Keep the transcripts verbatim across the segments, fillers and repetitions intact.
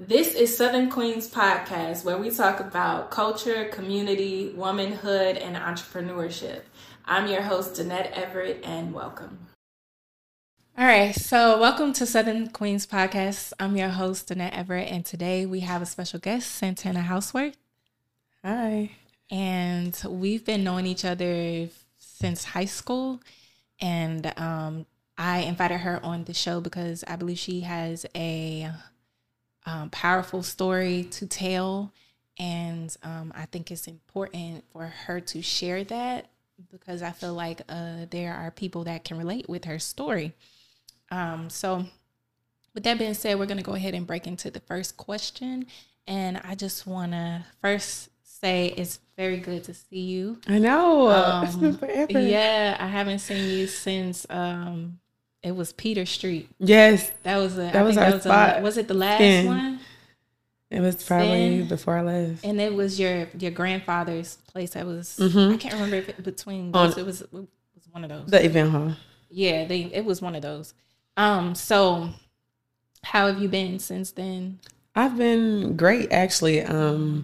This is Southern Queens Podcast, where we talk about culture, community, womanhood, and entrepreneurship. I'm your host, Danette Everett, and welcome. All right, so welcome to Southern Queens Podcast. I'm your host, Danette Everett, and today we have a special guest, Santana Houseworth. Hi. And we've been knowing each other since high school, and um, I invited her on the show because I believe she has a um, powerful story to tell, and um, I think it's important for her to share that because I feel like uh, there are people that can relate with her story. Um, so with that being said, we're going to go ahead and break into the first question, and I just want to first say it's very good to see you. I know. Um, it's been forever. Yeah, I haven't seen you since um, it was Peter Street. Yes. That was a, that I was think our that was spot. A, was it the last Spin. one? It was probably Spin. before I left. And it was your your grandfather's place. That was Mm-hmm. I can't remember if it between those. On, it was it was one of those. The event hall. Yeah, they it was one of those. Um, so how have you been since then? I've been great, actually. Um,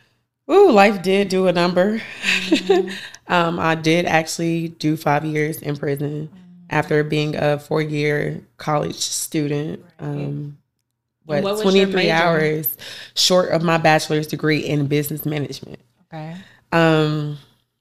ooh, life did do a number. Mm-hmm. um, I did actually do five years in prison mm-hmm. after being a four-year college student. Right. Um, what, what twenty-three hours short of my bachelor's degree in business management. Okay. Um,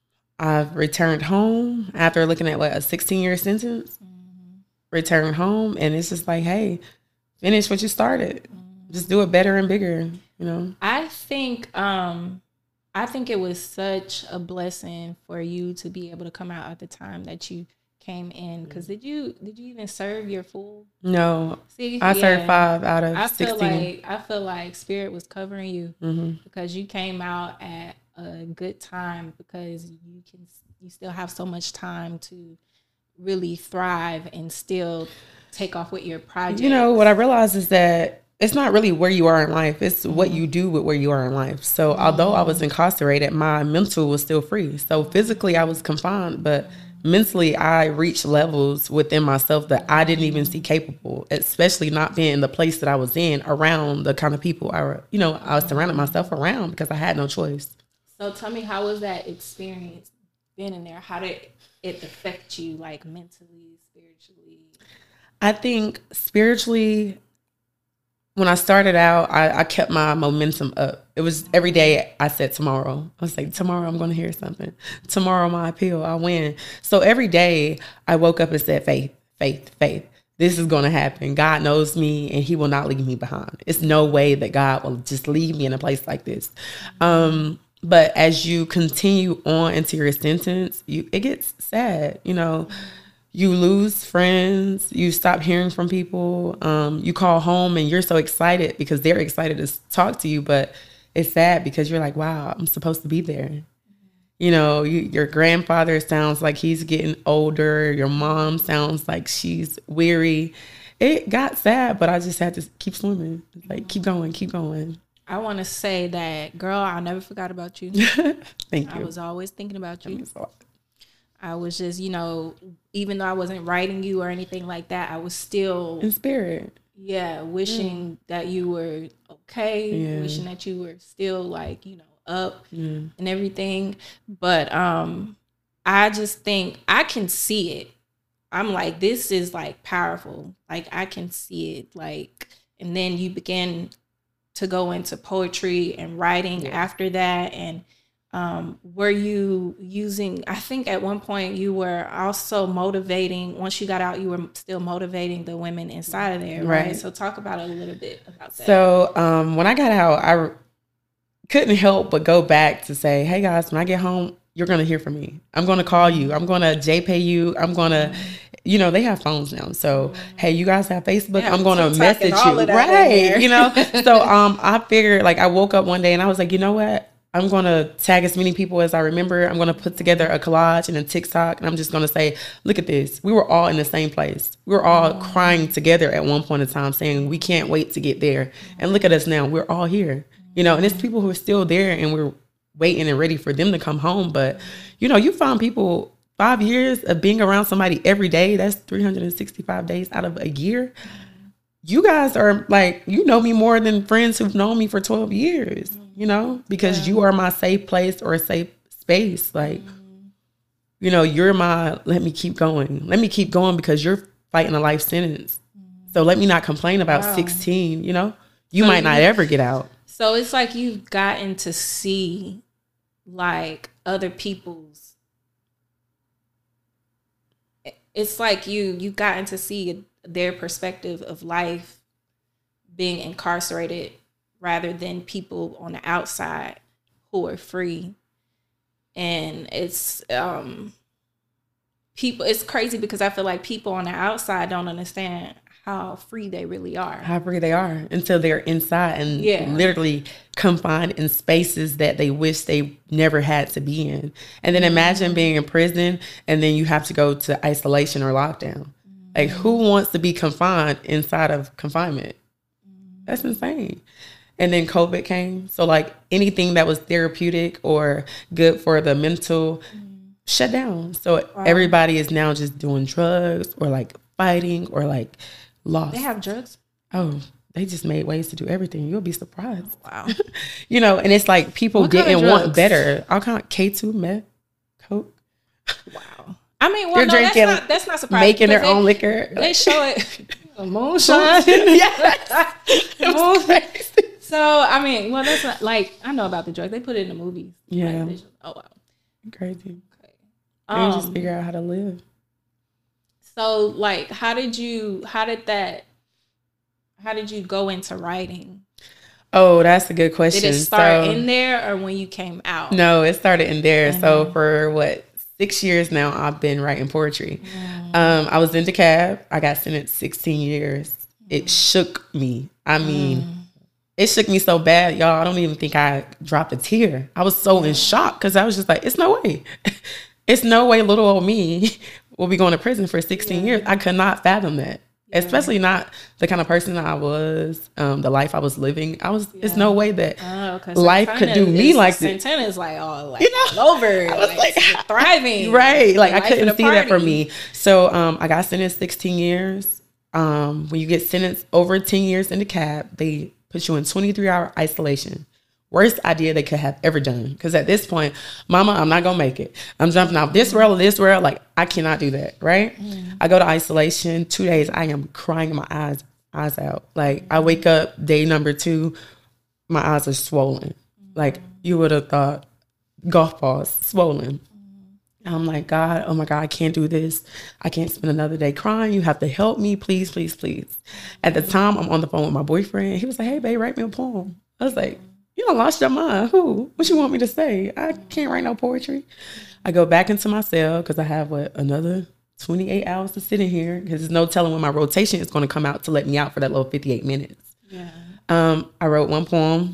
I've returned home after looking at what a sixteen-year sentence. Mm-hmm. Returned home, and it's just like, hey, finish what you started. Mm-hmm. Just do it better and bigger. You know. I think, um, I think it was such a blessing for you to be able to come out at the time that you came in. Because did you did you even serve your full? No. See, I yeah. served five out of I sixteen. feel like I feel like Spirit was covering you mm-hmm. because you came out at a good time because you can you still have so much time to really thrive and still take off with your project. You know, what I realized is that it's not really where you are in life. It's mm-hmm. what you do with where you are in life. So mm-hmm. although I was incarcerated, my mental was still free. So physically I was confined, but mentally I reached levels within myself that I didn't even see capable, especially not being in the place that I was in around the kind of people I, you know, I was surrounding myself around because I had no choice. So tell me, how was that experience being in there? How did it affect you, like mentally, spiritually? I think spiritually, when I started out, I, I kept my momentum up. It was every day I said tomorrow. I was like, tomorrow I'm going to hear something. Tomorrow my appeal, I'll win. So every day I woke up and said, faith, faith, faith. This is going to happen. God knows me and he will not leave me behind. It's no way that God will just leave me in a place like this. Um, But as you continue on into your sentence, you it gets sad. You know, you lose friends. You stop hearing from people. Um, you call home and you're so excited because they're excited to talk to you. But it's sad because you're like, wow, I'm supposed to be there. Mm-hmm. You know, you, your grandfather sounds like he's getting older. Your mom sounds like she's weary. It got sad, but I just had to keep swimming. Like, keep going, keep going. I want to say that, girl, I never forgot about you. Thank you. I was always thinking about you. I was just, you know, even though I wasn't writing you or anything like that, I was still in spirit. Yeah, wishing yeah. that you were okay, yeah. wishing that you were still like, you know, up yeah. and everything. But um, I just think I can see it. I'm like, this is like powerful. Like I can see it. Like, and then you begin to go into poetry and writing yeah. after that. And um, were you using, I think at one point you were also motivating, once you got out, you were still motivating the women inside of there, right? right? So talk about it a little bit about that. So um, when I got out, I couldn't help but go back to say, hey guys, when I get home, you're going to hear from me. I'm going to call you. I'm going to JPay you. I'm going to, mm-hmm. you know, they have phones now. So, mm-hmm. hey, you guys have Facebook. Yeah, I'm going to message you. Right. You know, so um, I figured, like, I woke up one day and I was like, you know what? I'm going to tag as many people as I remember. I'm going to put together a collage and a TikTok. And I'm just going to say, look at this. We were all in the same place. We were all mm-hmm. crying together at one point in time saying, we can't wait to get there. And look at us now. We're all here. You know, and it's people who are still there and we're waiting and ready for them to come home. But, you know, you find people five years of being around somebody every day. That's three hundred sixty-five days out of a year. you guys are like, you know me more than friends who've known me for twelve years, you know, because yeah. you are my safe place or a safe space. Like, mm-hmm. you know, you're my, let me keep going. Let me keep going because you're fighting a life sentence. Mm-hmm. So let me not complain about wow. sixteen, you know, you so might not you, ever get out. So it's like you've gotten to see like other people's, it's like you, you've gotten to see their perspective of life being incarcerated rather than people on the outside who are free. And it's um people it's crazy because I feel like people on the outside don't understand how free they really are. How free they are until they're inside and yeah. literally confined in spaces that they wish they never had to be in. And then imagine being in prison and then you have to go to isolation or lockdown. Like, who wants to be confined inside of confinement? That's insane. And then COVID came. So, like, anything that was therapeutic or good for the mental mm. shut down. So, wow. everybody is now just doing drugs or, like, fighting or, like, lost. They have drugs? Oh, they just made ways to do everything. You'll be surprised. Wow. You know, and it's like people what didn't want better. I'll count K two, meth, coke. Wow. I mean, well, no, drinking, that's not, that's not surprising. Making their they, own liquor. They show it. Moonshine. Yes. Moonshine. So, I mean, well, that's not, like, I know about the drug. They put it in the movies. Yeah. Like, just, oh, wow. Crazy. Okay. Um, they just figure out how to live. So, like, how did you, how did that, how did you go into writing? Oh, that's a good question. Did it start so, in there or when you came out? No, it started in there. Mm-hmm. So, for what? Six years now, I've been writing poetry. Mm. Um, I was in DeKalb. I got sentenced sixteen years. Mm. It shook me. I mean, mm. it shook me so bad, y'all. I don't even think I dropped a tear. I was so in shock because I was just like, it's no way. It's no way little old me will be going to prison for sixteen yeah. years. I could not fathom that. Yeah. Especially not the kind of person I was, um, the life I was living. I was. Yeah. It's no way that oh, life could do me like this. Santana is like, oh, like, you know, over. I was like, like thriving, right? Like I couldn't see that for me. So um, I got sentenced sixteen years. Um, when you get sentenced over ten years in DeKalb, they put you in twenty-three hour isolation. Worst idea they could have ever done. Because at this point, mama, I'm not going to make it. I'm jumping out this rail or this rail. Like, I cannot do that, right? Mm. I go to isolation. Two days, I am crying my eyes eyes out. Like, I wake up day number two, my eyes are swollen. Like, you would have thought golf balls, swollen. And I'm like, God, oh my God, I can't do this. I can't spend another day crying. You have to help me, please, please, please. At the time, I'm on the phone with my boyfriend. He was like, hey, babe, write me a poem. I was like, you done lost your mind. Who? What you want me to say? I can't write no poetry. I go back into my cell because I have, what, another twenty-eight hours to sit in here because there's no telling when my rotation is going to come out to let me out for that little fifty-eight minutes. Yeah. Um, I wrote one poem.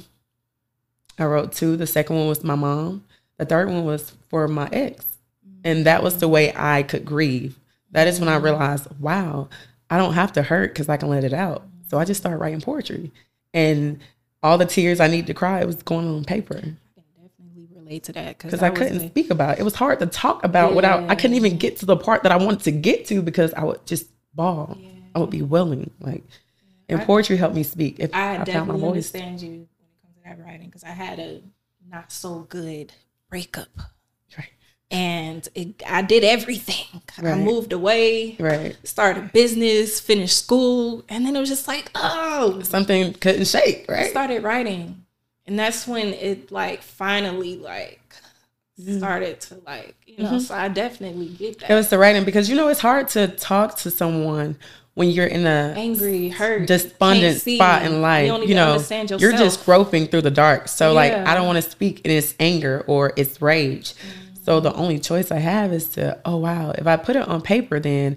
I wrote two. The second one was my mom. The third one was for my ex. And that was the way I could grieve. That is when I realized, wow, I don't have to hurt because I can let it out. So I just started writing poetry. And all the tears I need to cry, it was going on paper. I can definitely relate to that. Because I, I couldn't like, speak about it. It was hard to talk about yeah. without, I couldn't even get to the part that I wanted to get to because I would just bawl. Yeah. I would be willing. Like, and I, poetry helped me speak. If I, I definitely found my voice. Understand you when it comes to that writing because I had a not so good breakup. Right. And it, I did everything. Right. I moved away, right. started a business, finished school, and then it was just like, oh, something couldn't shake, right? I started writing, and that's when it like finally like mm. started to like you know. Mm-hmm. So I definitely get that. It was the writing because you know it's hard to talk to someone when you're in a angry, hurt, despondent spot in life. You, don't even you know, understand yourself. You're just groping through the dark. So yeah. like I don't want to speak in its anger or its rage. Mm. So the only choice I have is to, oh, wow, if I put it on paper, then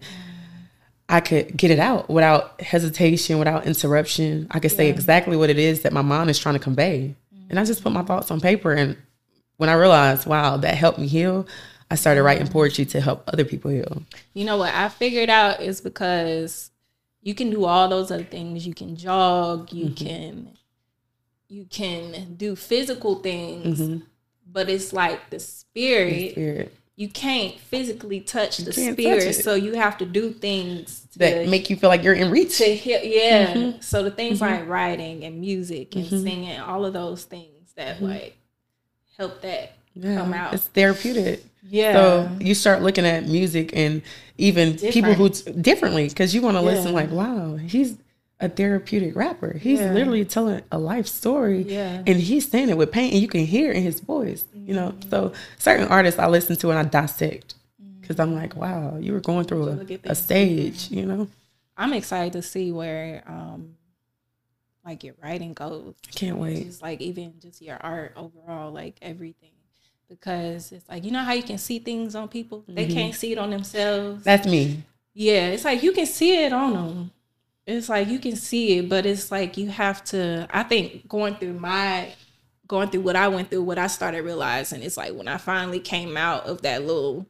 I could get it out without hesitation, without interruption. I could yeah. say exactly what it is that my mind is trying to convey. And I just put my thoughts on paper. And when I realized, wow, that helped me heal, I started writing poetry to help other people heal. You know what I figured out is because you can do all those other things. You can jog, you mm-hmm. can, you can do physical things. Mm-hmm. But it's like the spirit, the spirit, you can't physically touch the spirit, so you have to do things to, that make you feel like you're in reach. To heal, yeah. Mm-hmm. So the things mm-hmm. like writing and music and mm-hmm. singing, all of those things that mm-hmm. like help that yeah, come out. It's therapeutic. Yeah. So you start looking at music and even Different. people who differently, because you want to yeah. listen like, wow, he's a therapeutic rapper. He's yeah. literally telling a life story yeah. and he's saying it with pain and you can hear it in his voice, mm-hmm. you know? So certain artists I listen to and I dissect because I'm like, wow, you were going through a, a stage, you know? I'm excited to see where um, like your writing goes. I can't wait. Just like even just your art overall, like everything. Because it's like, you know how you can see things on people? They mm-hmm. can't see it on themselves. That's me. Yeah, it's like you can see it on them. It's like you can see it, but it's like you have to, I think going through my, going through what I went through, what I started realizing, it's like when I finally came out of that little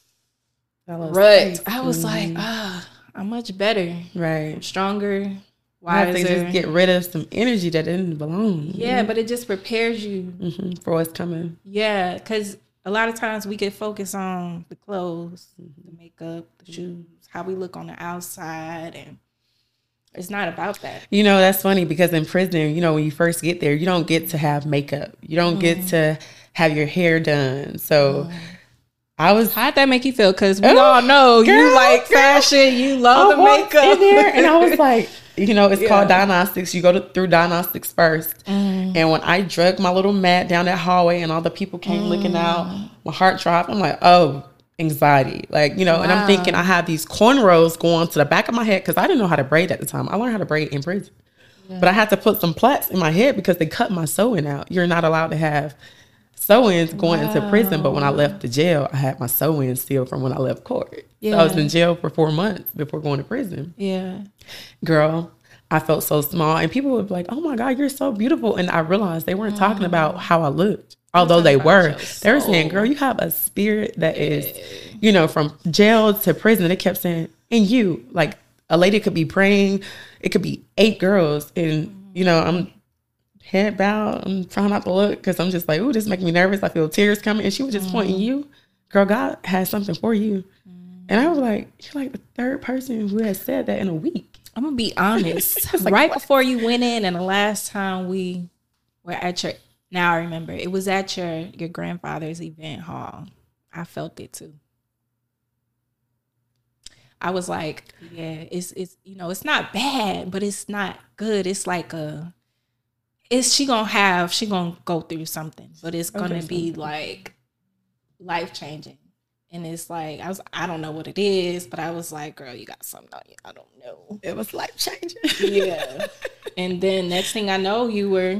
rut, I was mm-hmm. like, ah, I'm much better. Right. I'm stronger, wiser. I have to just get rid of some energy that didn't belong. Yeah, mm-hmm. but it just prepares you. Mm-hmm. For what's coming. Yeah, because a lot of times we get focused on the clothes, mm-hmm. the makeup, the shoes, how we look on the outside, and it's not about that. You know, that's funny because in prison, you know, when you first get there, you don't get to have makeup. You don't mm. get to have your hair done. So mm. I was... How'd that make you feel? Because we oh, all know girl, you like girl. fashion. You love I the makeup. In there and I was like, you know, it's yeah. called diagnostics. You go to, through diagnostics first. Mm. And when I drug my little mat down that hallway and all the people came mm. looking out, my heart dropped. I'm like, oh... anxiety, like, you know, wow. and I'm thinking I have these cornrows going to the back of my head because I didn't know how to braid at the time. I learned how to braid in prison, yeah. but I had to put some plaits in my head because they cut my sewing out. You're not allowed to have sew-ins going wow. into prison, but when I left the jail, I had my sew-ins still from when I left court. Yeah. So I was in jail for four months before going to prison. Yeah, girl, I felt so small, and people would be like, "Oh my God, you're so beautiful," and I realized they weren't mm. talking about how I looked. Although they were, they were saying, girl, you have a spirit that yeah. is, you know, from jail to prison. They kept saying, and you, like a lady could be praying. It could be eight girls. And, you know, I'm head bowed. I'm trying not to look because I'm just like, ooh, this making me nervous. I feel tears coming. And she was just mm. pointing you. Girl, God has something for you. Mm. And I was like, you're like the third person who has said that in a week. I'm going to be honest. like, right what? Before you went in and the last time we were at your... Now I remember it was at your your grandfather's event hall. I felt it too. I was like, yeah, it's it's you know, it's not bad, but it's not good. It's like a it's she gonna have she gonna go through something, but it's gonna okay, be like life changing. And it's like I was I don't know what it is, but I was like, girl, you got something on you. I don't know. It was life changing. Yeah. And then next thing I know, you were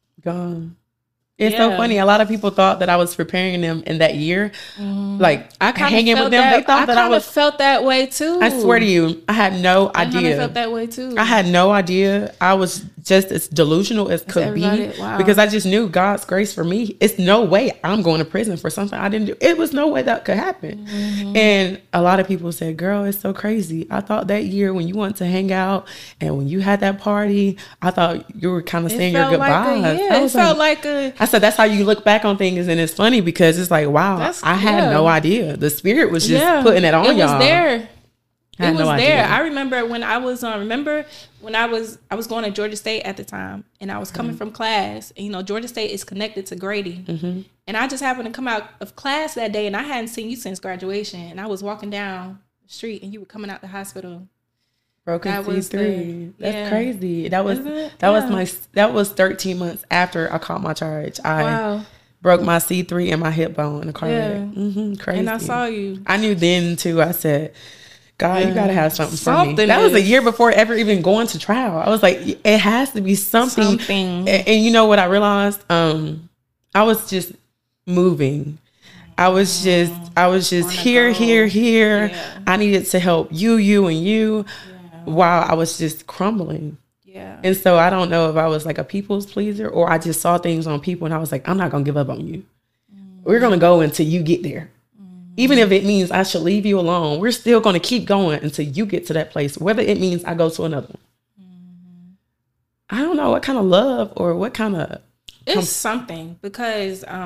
gone. It's yeah. so funny. A lot of people thought that I was preparing them in that year. Mm. Like, I kind of hanging with them. That, they thought I that I was felt that way too. I swear to you, I had no I idea. I felt that way too. I had no idea. I was just as delusional as That's could be wow. because I just knew God's grace for me. It's no way I'm going to prison for something I didn't do. It was no way that could happen. Mm-hmm. And a lot of people said, girl, it's so crazy. I thought that year when you wanted to hang out and when you had that party, I thought you were kind of saying your goodbyes. Like a, yeah, it felt like, like a... I said, that's how you look back on things. And it's funny because it's like, wow, that's, I had yeah. no idea. The spirit was just yeah. putting it on it y'all. Was there. I it was no there. idea. I remember when I was on. Um, remember when I was I was going to Georgia State at the time, and I was coming mm-hmm. from class. And, you know, Georgia State is connected to Grady, mm-hmm. and I just happened to come out of class that day, and I hadn't seen you since graduation. And I was walking down the street, and you were coming out the hospital. Broken C three. That's yeah. crazy. That was that yeah. was my that was thirteen months after I caught my charge. I wow. broke my C three and my hip bone in a car yeah. wreck. Mm-hmm, crazy. And I saw you. I knew then too. I said, God, yeah. you gotta have something, something for me. That is. was a year before ever even going to trial. I was like, it has to be something. Something. And, and you know what I realized? Um, I was just moving. I was just, I was just here, go. here, here. Yeah. I needed to help you, you, and you, yeah. while I was just crumbling. Yeah. And so I don't know if I was like a people's pleaser or I just saw things on people and I was like, I'm not gonna give up on you. Mm. We're gonna go until you get there. Even if it means I should leave you alone, we're still going to keep going until you get to that place, whether it means I go to another one. Mm-hmm. I don't know what kind of love or what kind of... It's com- something because um,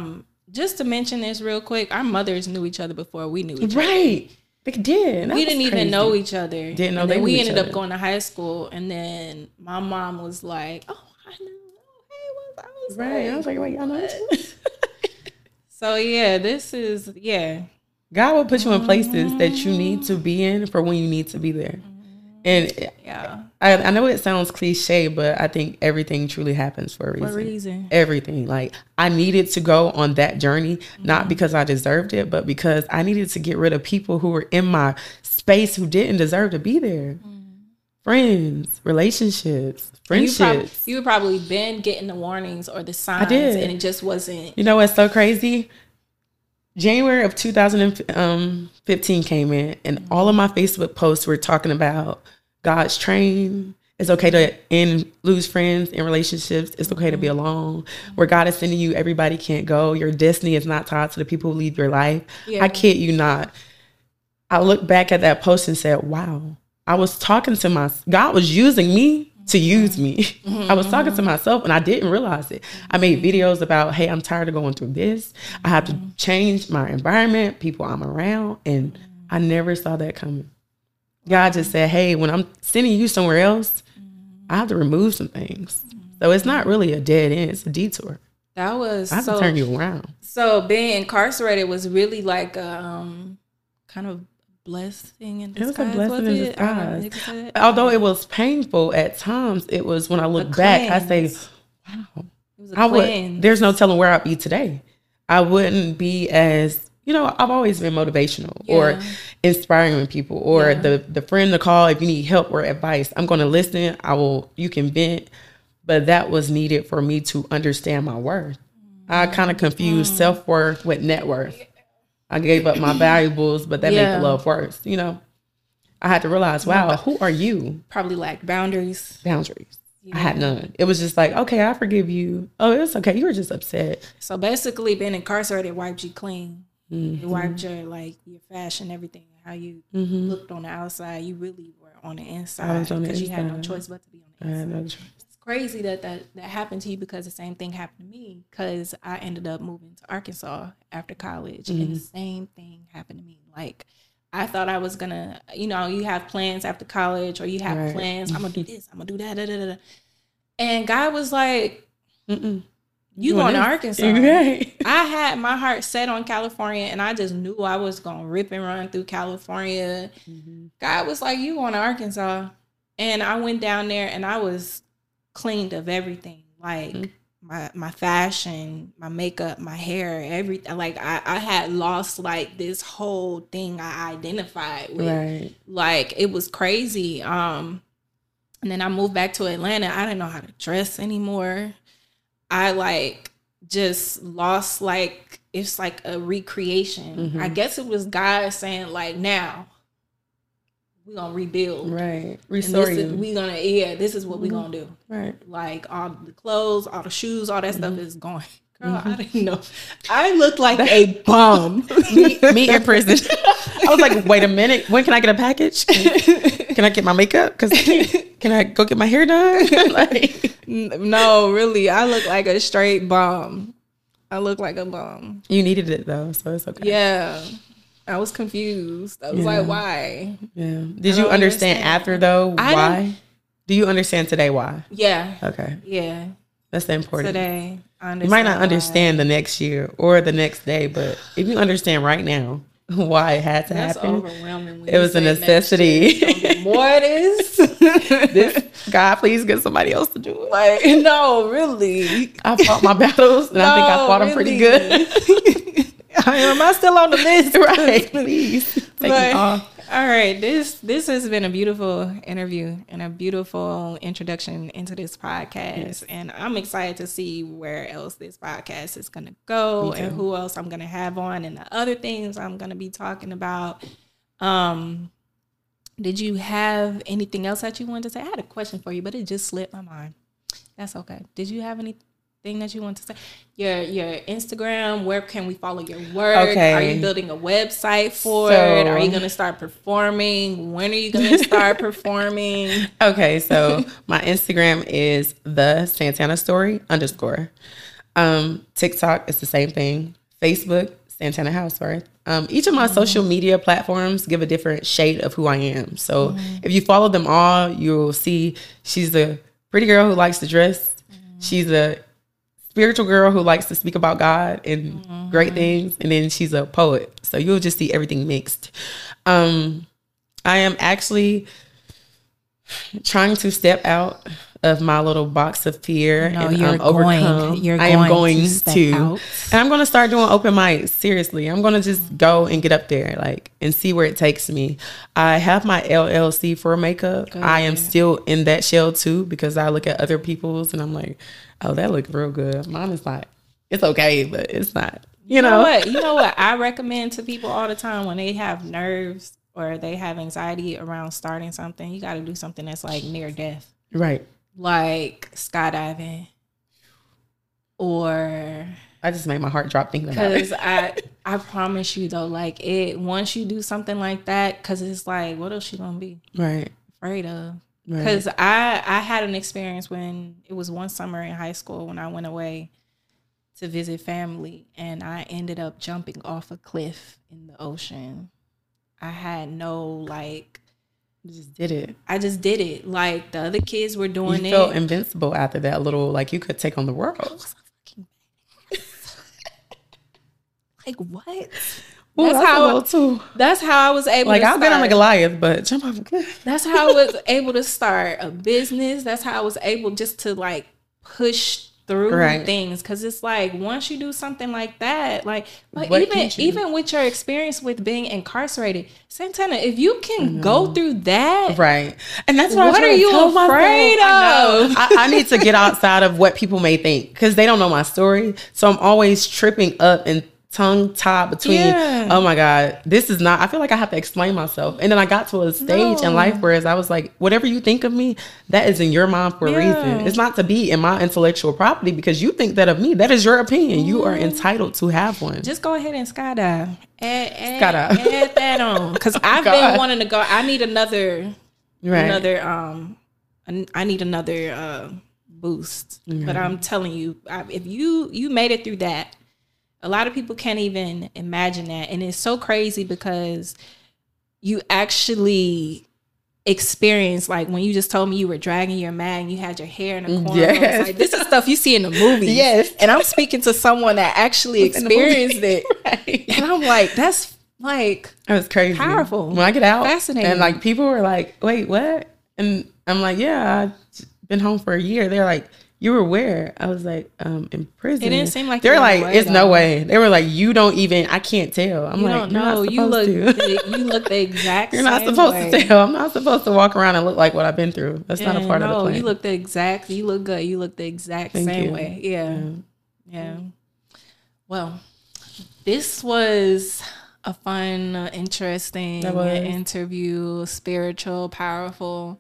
just to mention this real quick, our mothers knew each other before we knew each right. other. Right. They did. That we didn't crazy. even know each other. Didn't know and they then knew we each ended other. up going to high school, and then my mom was like, "Oh, I know. Oh, hey, what's I was right. like, I was like, wait, y'all know too? So yeah, this is yeah. God will put you in places that you need to be in for when you need to be there. And yeah, I, I know it sounds cliche, but I think everything truly happens for a reason. For a reason. Everything. Like, I needed to go on that journey, mm-hmm. not because I deserved it, but because I needed to get rid of people who were in my space who didn't deserve to be there. Mm-hmm. Friends, relationships, friendships. You, prob- you probably been getting the warnings or the signs, I did. and it just wasn't. You know what's so crazy? January of two thousand fifteen came in, and mm-hmm. all of my Facebook posts were talking about God's train. It's okay to end, lose friends in relationships. It's okay to be alone. Where God is sending you, everybody can't go. Your destiny is not tied to the people who lead your life. Yeah. I kid you not. I look back at that post and said, wow, I was talking to my, God was using me to use me. Mm-hmm. I was talking to myself and I didn't realize it. I made videos about, hey, I'm tired of going through this. I have to change my environment, people I'm around. And I never saw that coming. God just said, hey, when I'm sending you somewhere else, I have to remove some things. So it's not really a dead end. It's a detour. That was I have so, to turn you around. So being incarcerated was really like a um, kind of blessing in disguise. It was a blessing was in it? disguise. Although it was painful at times, it was when I look back, I say, wow. It was a I would, there's no telling where I'd be today. I wouldn't be as, you know, I've always been motivational yeah. or inspiring people or yeah. the, the friend to call if you need help or advice. I'm going to listen. I will, you can vent. But that was needed for me to understand my worth. Mm-hmm. I kind of confused mm-hmm. self-worth with net worth. I gave up my valuables, but that yeah. made the love worse. You know, I had to realize, wow, who are you? Probably lacked boundaries. Boundaries. Yeah. I had none. It was just like, okay, I forgive you. Oh, it's okay. You were just upset. So basically being incarcerated wiped you clean. Mm-hmm. It wiped your, like, your fashion, everything, how you mm-hmm. looked on the outside. You really were on the inside because you had no choice but to be on the inside. I had no choice. Crazy that, that that happened to you because the same thing happened to me because I ended up moving to Arkansas after college mm-hmm. and the same thing happened to me. Like I thought I was gonna, you know, you have plans after college or you have right. plans. I'm gonna do this. I'm gonna do that. Da, da, da. And God was like, Mm-mm. "You going to Arkansas?" Right. I had my heart set on California, and I just knew I was gonna rip and run through California. Mm-hmm. God was like, "You going to Arkansas?" And I went down there, and I was cleaned of everything, like mm-hmm. my my fashion, my makeup, my hair, everything. Like I, I had lost like this whole thing I identified with. Right. Like it was crazy. Um, and then I moved back to Atlanta. I didn't know how to dress anymore. I like just lost like it's like a recreation. Mm-hmm. I guess it was God saying like now. We're gonna rebuild. Right. Restore you. We gonna yeah, this is what mm-hmm. we're gonna do. Right. Like all the clothes, all the shoes, all that mm-hmm. stuff is gone. Girl, mm-hmm. I didn't know. I looked like a bum. me, me in prison. I was like, wait a minute. When can I get a package? Can, can I get my makeup? Cause can I go get my hair done? Like, no, really. I look like a straight bum. I look like a bum. You needed it though, so it's okay. Yeah. I was confused. I was yeah. like, why? Yeah. Did you understand, understand after though why? Do you understand today why? Yeah. Okay. Yeah. That's the important. Today, I understand. You might not understand why. The next year or the next day, but if you understand right now why it had to That's happen, overwhelming when it was a necessity. More it is. This, God, please get somebody else to do it. Like, no, really. I fought my battles, and no, I think I fought really. them pretty good. I am I still on the list? Right, please. Take but, me off. All right, this this has been a beautiful interview and a beautiful introduction into this podcast, yes. and I'm excited to see where else this podcast is going to go and who else I'm going to have on and the other things I'm going to be talking about. Um, did you have anything else that you wanted to say? I had a question for you, but it just slipped my mind. That's okay. Did you have anything that you want to say? Your your Instagram, where can we follow your work? Okay. Are you building a website for so, it? Are you going to start performing? When are you going to start performing? Okay, so my Instagram is the Santana Story underscore. Um, TikTok is the same thing. Facebook, Santana Houseworth. Um, each of my mm-hmm. social media platforms give a different shade of who I am. So mm-hmm. if you follow them all, you'll see she's a pretty girl who likes to dress. Mm-hmm. She's a spiritual girl who likes to speak about God and mm-hmm. great things. And then she's a poet. So you'll just see everything mixed. Um, I am actually trying to step out of my little box of fear no, and um, overcome. You're I am going, going to, to and I'm going to start doing open mics. Seriously, I'm going to just go and get up there, like, and see where it takes me. I have my L L C for makeup. Good. I am still in that shell too because I look at other people's and I'm like, oh, that looks real good. Mine is like, it's okay, but it's not. You, you know? know what? You know what I recommend to people all the time when they have nerves or they have anxiety around starting something. You got to do something that's like near death, right? Like skydiving, or I just made my heart drop thinking about it. Because I, I promise you though, like it. Once you do something like that, because it's like, what else you gonna be right afraid of? Because right. I, I had an experience when it was one summer in high school when I went away to visit family, and I ended up jumping off a cliff in the ocean. I had no like. You just did it. I just did it. Like the other kids were doing you it. You felt invincible after that little, like you could take on the world. Like what? Ooh, that's, that's how too. That's how I was able like, to I've been on a Goliath, but jump off a cliff. That's how I was able to start a business. That's how I was able just to like push through right. things, because it's like once you do something like that, like but what even even with your experience with being incarcerated, Santana, if you can go through that, right? And that's what, what are you afraid myself. of? I, I, I need to get outside of what people may think because they don't know my story. So I'm always tripping up and tongue tied between, yeah. oh my God, this is not, I feel like I have to explain myself. And then I got to a stage no. in life where I was like, whatever you think of me, that is in your mind for yeah. a reason. It's not to be in my intellectual property because you think that of me. That is your opinion. Mm. You are entitled to have one. Just go ahead and skydive. Add, add, skydive. add that on. Because oh I've God. been wanting to go. I need another, right. another, um, I need another uh, boost. Mm-hmm. But I'm telling you, if you, you made it through that, a lot of people can't even imagine that. And it's so crazy because you actually experience, like when you just told me you were dragging your mat and you had your hair in a corner. Yes. I was like, this is stuff you see in the movies. Yes. And I'm speaking to someone that actually experienced it. Right. And I'm like, that's like, it was crazy. Powerful. When I get out. Fascinating. And like people were like, wait, what? And I'm like, yeah, I've been home for a year. They're like, you were where? I was like, um, in prison. It didn't seem like they're like, away, it's though. no way. They were like, you don't even. I can't tell. I'm you like, don't know. You look. The, you look the exact. You're not same supposed way. to tell. I'm not supposed to walk around and look like what I've been through. That's yeah, not a part no, of the plan. You look the exact. You look good. You look the exact Thank same you. way. Yeah. yeah, yeah. Well, this was a fun, uh, interesting interview. Spiritual, powerful.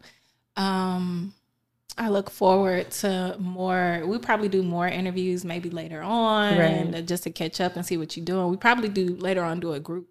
Um. I look forward to more. We probably do more interviews maybe later on, right. just to catch up and see what you're doing. We probably do later on do a group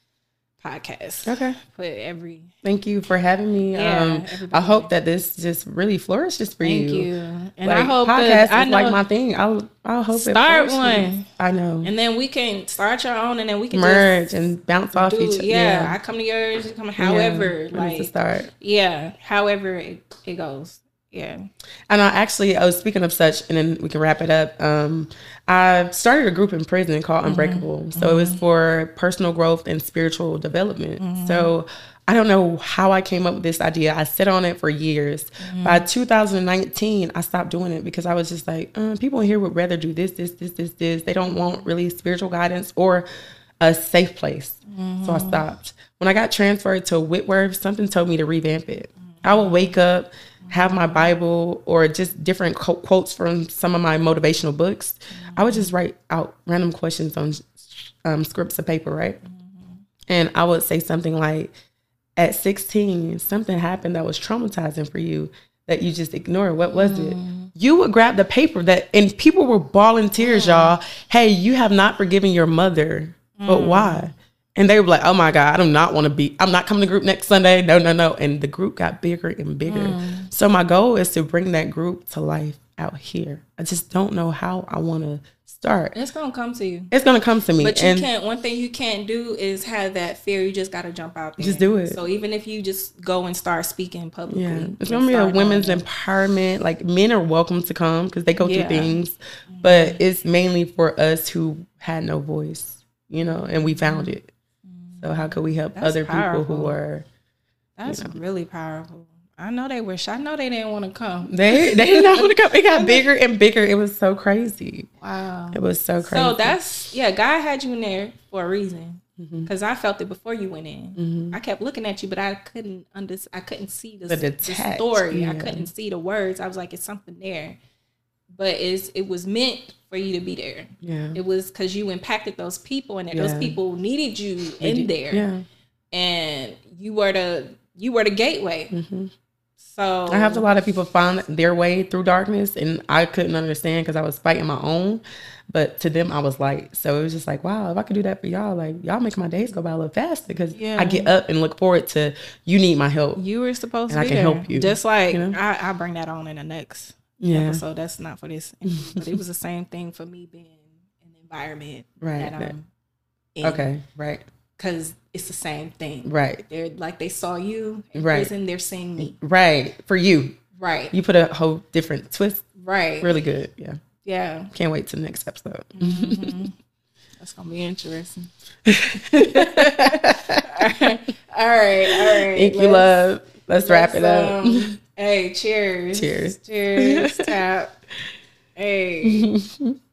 podcast. Okay. For every. Thank you for having me. Yeah, um, I hope that this just really flourishes for Thank you. Thank you. And like, I hope podcast that, I is know, like my thing. I'll I hope start it one. I know. And then we can start your own, and then we can merge just and bounce off do, each other. Yeah, yeah, I come to yours. You come. However, yeah, like to start. Yeah, however it, it goes. Yeah. And I actually, I was speaking of such, and then we can wrap it up. Um, I started a group in prison called Unbreakable. Mm-hmm. So mm-hmm. it was for personal growth and spiritual development. Mm-hmm. So I don't know how I came up with this idea. I sat on it for years. Mm-hmm. By two thousand nineteen, I stopped doing it because I was just like, uh, people here would rather do this, this, this, this, this. They don't want really spiritual guidance or a safe place. Mm-hmm. So I stopped. When I got transferred to Whitworth, something told me to revamp it. Mm-hmm. I would wake up, have my Bible or just different co- quotes from some of my motivational books. Mm-hmm. I would just write out random questions on um, scripts of paper, right? Mm-hmm. And I would say something like, at sixteen, something happened that was traumatizing for you that you just ignored. What was mm-hmm. it? You would grab the paper that, and people were bawling tears, mm-hmm. y'all. Hey, you have not forgiven your mother, mm-hmm. but why? And they were like, oh my God, I do not want to be, I'm not coming to group next Sunday. No, no, no. And the group got bigger and bigger. Mm. So my goal is to bring that group to life out here. I just don't know how I want to start. It's gonna come to you. It's gonna come to me. But you and can't. One thing you can't do is have that fear. You just gotta jump out there. Just do it. So even if you just go and start speaking publicly, yeah, it's gonna be a women's empowerment. Like men are welcome to come because they go yeah. through things, but it's mainly for us who had no voice, you know, and we found it. So how could we help That's other powerful. people who are? That's you know. really powerful. I know they wish. I know they didn't want to come. They they didn't want to come. It got bigger and bigger. It was so crazy. Wow. It was so crazy. So that's yeah. God had you in there for a reason. Because mm-hmm. I felt it before you went in. Mm-hmm. I kept looking at you, but I couldn't under. I couldn't see the, the, the story. Yeah. I couldn't see the words. I was like, it's something there. But it's it was meant for you to be there. Yeah. It was because you impacted those people, and that yeah. those people needed you in there. Yeah. And you were the you were the gateway. Mm-hmm. So I have a lot of people find their way through darkness, and I couldn't understand because I was fighting my own. But to them, I was light. So it was just like, wow, if I could do that for y'all, like y'all make my days go by a little faster because yeah. I get up and look forward to you need my help. You were supposed and to be I can there. help you. Just like you know? I, I bring that on in the next yeah. episode. That's not for this. But it was the same thing for me being in the environment right. that I'm in. Okay, right. Because it's the same thing. Right. They're like they saw you in right. prison, they're seeing me. Right. For you. Right. You put a whole different twist. Right. Really good. Yeah. Yeah. Can't wait till the next episode. Mm-hmm. That's gonna be interesting. all right. All right. All right. Thank you, love. Let's, let's wrap it up. Um, hey, cheers. Cheers. Cheers. Tap. Hey.